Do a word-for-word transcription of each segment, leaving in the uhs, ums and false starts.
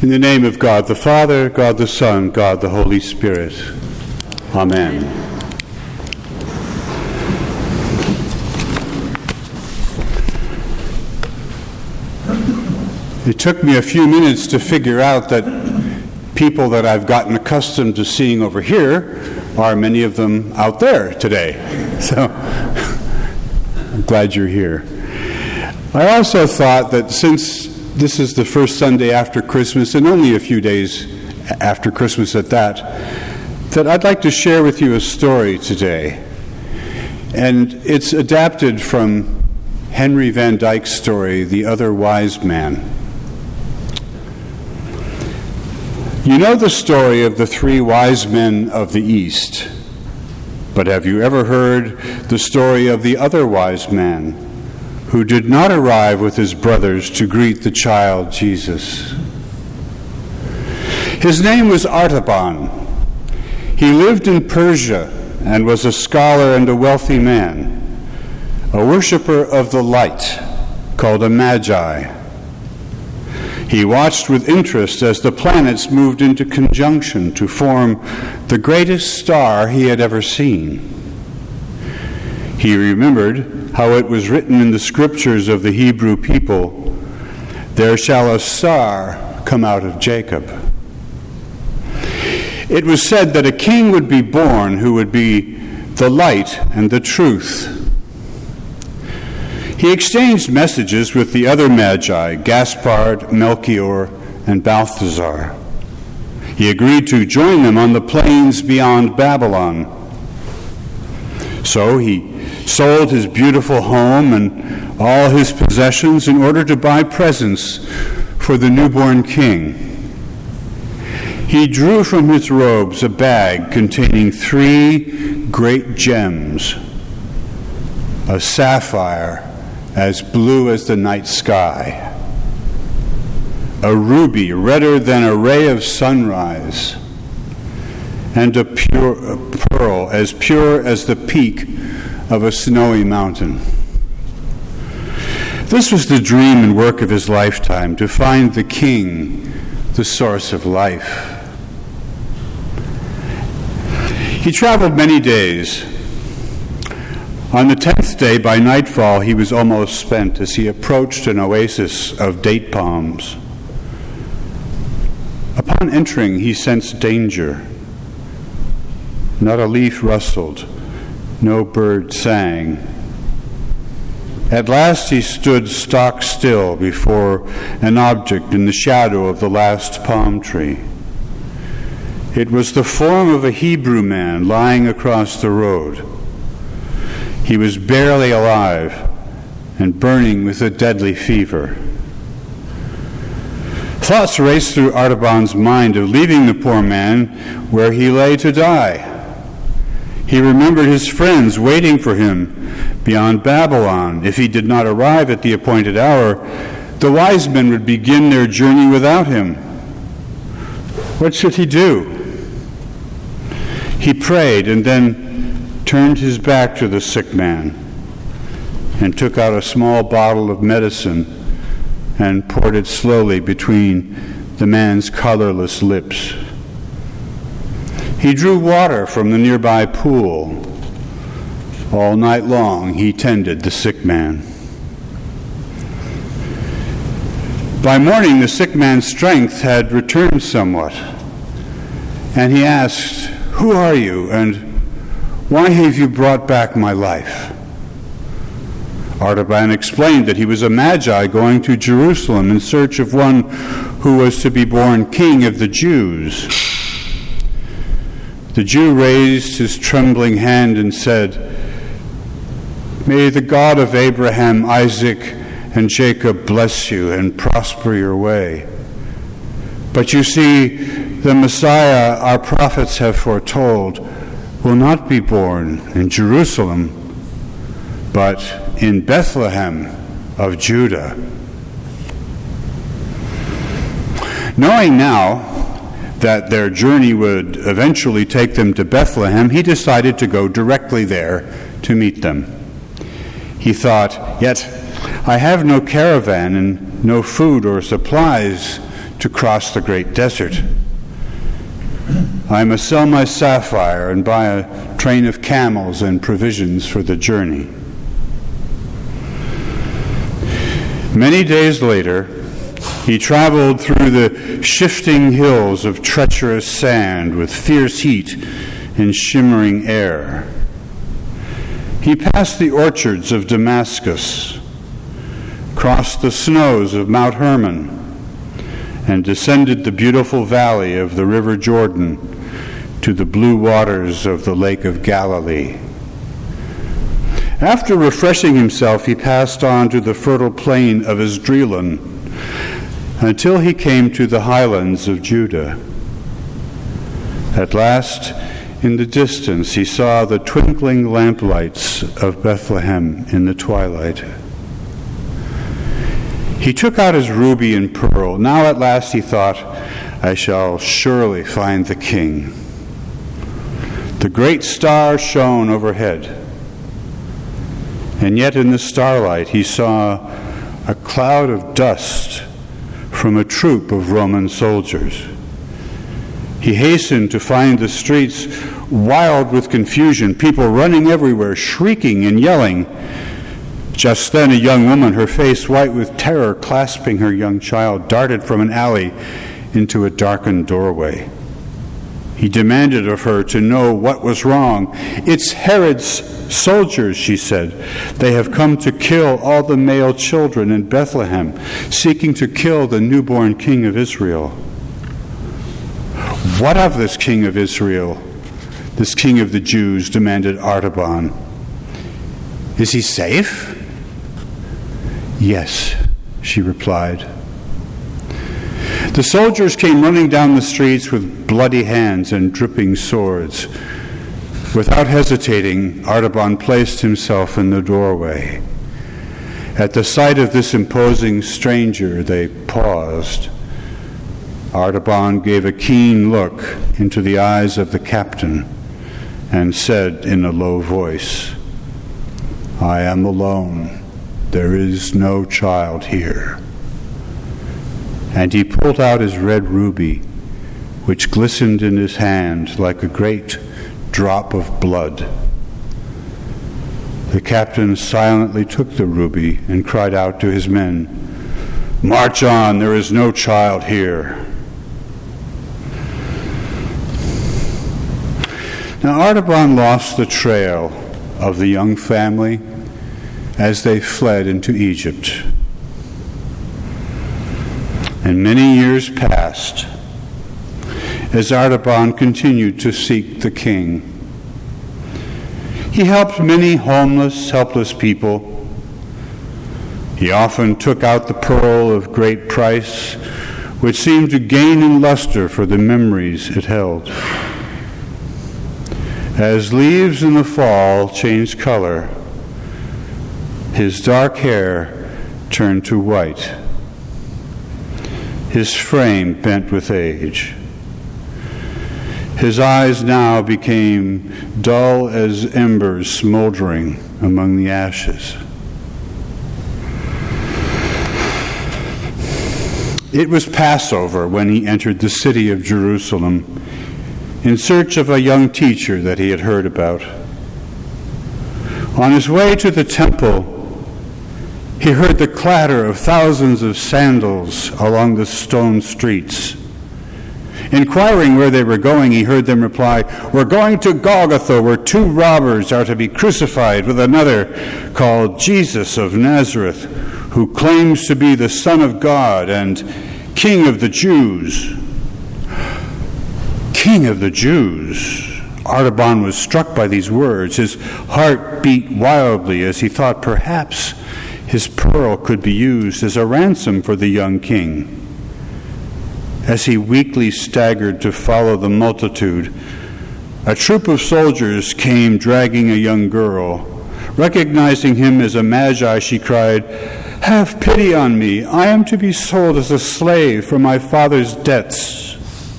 In the name of God the Father, God the Son, God the Holy Spirit. Amen. It took me a few minutes to figure out that people that I've gotten accustomed to seeing over here are many of them out there today. So I'm glad you're here. I also thought that since this is the first Sunday after Christmas, and only a few days after Christmas at that, that I'd like to share with you a story today. And it's adapted from Henry Van Dyke's story, The Other Wise Man. You know the story of the three wise men of the East, but have you ever heard the story of the other wise man who did not arrive with his brothers to greet the child Jesus? His name was Artaban. He lived in Persia and was a scholar and a wealthy man, a worshiper of the light called a magi. He watched with interest as the planets moved into conjunction to form the greatest star he had ever seen. He remembered how it was written in the scriptures of the Hebrew people, "There shall a star come out of Jacob." It was said that a king would be born who would be the light and the truth. He exchanged messages with the other magi, Gaspard, Melchior, and Balthazar. He agreed to join them on the plains beyond Babylon. So he sold his beautiful home and all his possessions in order to buy presents for the newborn king. He drew from his robes a bag containing three great gems, a sapphire as blue as the night sky, a ruby redder than a ray of sunrise, and a pure a pearl as pure as the peak of a snowy mountain. This was the dream and work of his lifetime, to find the king, the source of life. He traveled many days. On the tenth day, by nightfall, he was almost spent as he approached an oasis of date palms. Upon entering, he sensed danger. Not a leaf rustled, no bird sang. At last he stood stock still before an object in the shadow of the last palm tree. It was the form of a Hebrew man lying across the road. He was barely alive and burning with a deadly fever. Thoughts raced through Artaban's mind of leaving the poor man where he lay to die. He remembered his friends waiting for him beyond Babylon. If he did not arrive at the appointed hour, the wise men would begin their journey without him. What should he do? He prayed and then turned his back to the sick man and took out a small bottle of medicine and poured it slowly between the man's colorless lips. He drew water from the nearby pool. All night long he tended the sick man. By morning the sick man's strength had returned somewhat, and he asked, "Who are you, and why have you brought back my life?" Artaban explained that he was a magi going to Jerusalem in search of one who was to be born king of the Jews. The Jew raised his trembling hand and said, "May the God of Abraham, Isaac, and Jacob bless you and prosper your way. But you see, the Messiah our prophets have foretold will not be born in Jerusalem, but in Bethlehem of Judah." Knowing now that their journey would eventually take them to Bethlehem, he decided to go directly there to meet them. He thought, "Yet I have no caravan and no food or supplies to cross the great desert. I must sell my sapphire and buy a train of camels and provisions for the journey. Many days later, he traveled through the shifting hills of treacherous sand with fierce heat and shimmering air. He passed the orchards of Damascus, crossed the snows of Mount Hermon, and descended the beautiful valley of the River Jordan to the blue waters of the Lake of Galilee. After refreshing himself, he passed on to the fertile plain of Esdraelon until he came to the highlands of Judah. At last, in the distance, he saw the twinkling lamplights of Bethlehem in the twilight. He took out his ruby and pearl. Now at last, he thought, I shall surely find the king. The great star shone overhead. And yet in the starlight he saw a cloud of dust from a troop of Roman soldiers. He hastened to find the streets wild with confusion, people running everywhere, shrieking and yelling. Just then a young woman, her face white with terror, clasping her young child, darted from an alley into a darkened doorway. He demanded of her to know what was wrong. It's Herod's soldiers, she said. They have come to kill all the male children in Bethlehem, seeking to kill the newborn king of Israel. What of this king of Israel, this king of the Jews? Demanded Artaban. Is he safe? Yes, she replied. The soldiers came running down the streets with bloody hands and dripping swords. Without hesitating, Artaban placed himself in the doorway. At the sight of this imposing stranger, they paused. Artaban gave a keen look into the eyes of the captain and said in a low voice, I am alone. There is no child here. And he pulled out his red ruby, which glistened in his hand like a great drop of blood. The captain silently took the ruby and cried out to his men, March on, there is no child here. Now Artaban lost the trail of the young family as they fled into Egypt. And many years passed as Artaban continued to seek the king. He helped many homeless, helpless people. He often took out the pearl of great price, which seemed to gain in luster for the memories it held. As leaves in the fall change color, his dark hair turned to white. His frame bent with age. His eyes now became dull as embers smoldering among the ashes. It was Passover when he entered the city of Jerusalem in search of a young teacher that he had heard about. On his way to the temple, he heard the clatter of thousands of sandals along the stone streets. Inquiring where they were going, he heard them reply, We're going to Golgotha, where two robbers are to be crucified with another called Jesus of Nazareth, who claims to be the Son of God and King of the Jews. King of the Jews. Artaban was struck by these words. His heart beat wildly as he thought perhaps his pearl could be used as a ransom for the young king. As he weakly staggered to follow the multitude, a troop of soldiers came dragging a young girl. Recognizing him as a magi, she cried, Have pity on me. I am to be sold as a slave for my father's debts.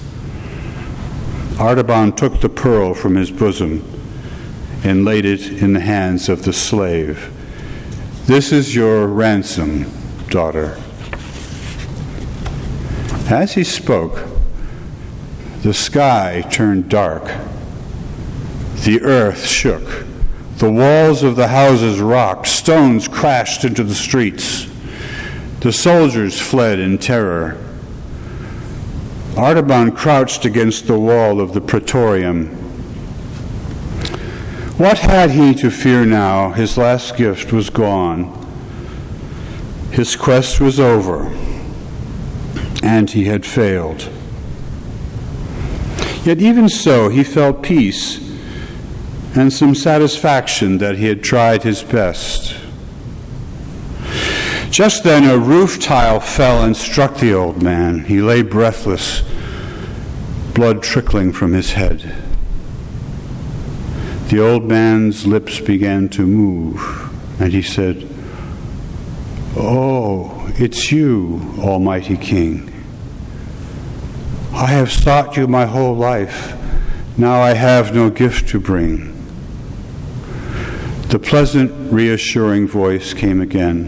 Artaban took the pearl from his bosom and laid it in the hands of the slave. This is your ransom, daughter. As he spoke, the sky turned dark. The earth shook. The walls of the houses rocked. Stones crashed into the streets. The soldiers fled in terror. Artaban crouched against the wall of the Praetorium. What had he to fear now? His last gift was gone. His quest was over, and he had failed. Yet even so, he felt peace and some satisfaction that he had tried his best. Just then a roof tile fell and struck the old man. He lay breathless, blood trickling from his head. The old man's lips began to move, and he said, "Oh, it's you, Almighty King. I have sought you my whole life. Now I have no gift to bring." The pleasant, reassuring voice came again.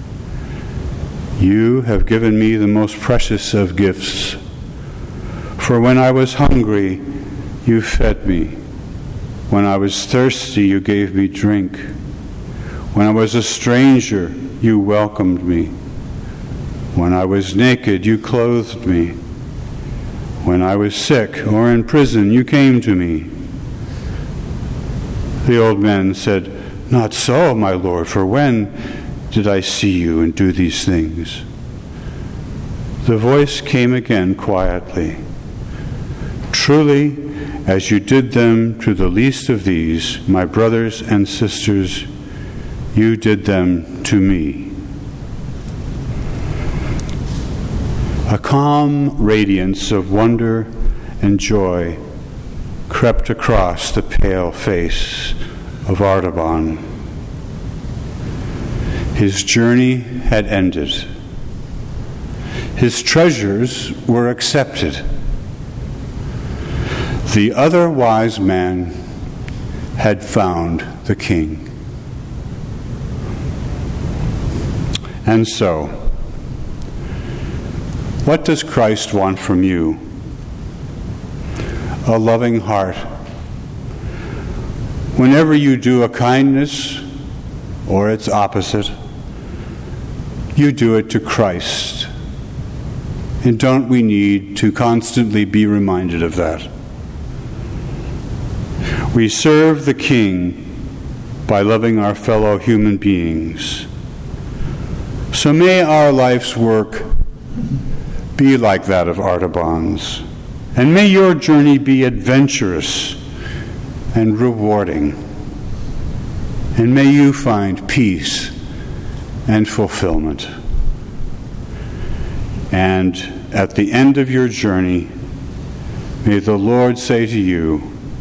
"You have given me the most precious of gifts. For when I was hungry, you fed me. When I was thirsty, you gave me drink. When I was a stranger, you welcomed me. When I was naked, you clothed me. When I was sick or in prison, you came to me." The old man said, "Not so, my lord, for when did I see you and do these things?" The voice came again quietly. "Truly, as you did them to the least of these, my brothers and sisters, you did them to me." A calm radiance of wonder and joy crept across the pale face of Artaban. His journey had ended. His treasures were accepted. The other wise man had found the king. And so, what does Christ want from you? A loving heart. Whenever you do a kindness or its opposite, you do it to Christ. And don't we need to constantly be reminded of that? We serve the King by loving our fellow human beings. So may our life's work be like that of Artaban's, and may your journey be adventurous and rewarding, and may you find peace and fulfillment. And at the end of your journey, may the Lord say to you,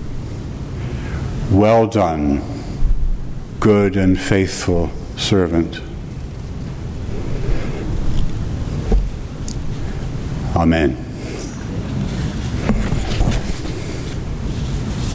"Well done, good and faithful servant." Amen.